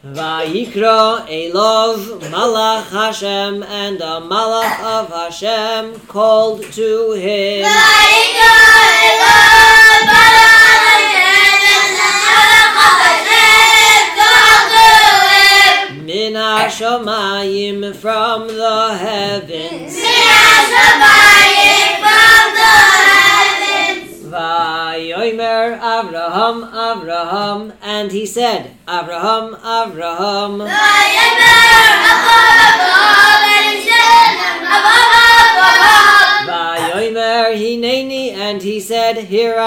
Vayikra Elov Malach Hashem, and the Malach of Hashem called to him. Vayikra Elov Malach Hashem, and the Malach of Hashem called to him. Min hashamayim, from the heavens. Min hashamayim, from the heavens. Vayomer Avraham, Avraham, and he said, Avraham, Avraham. Vayomer Avraham, and he said, Avraham, Avraham. Vayomer Hineni, and he said, Here I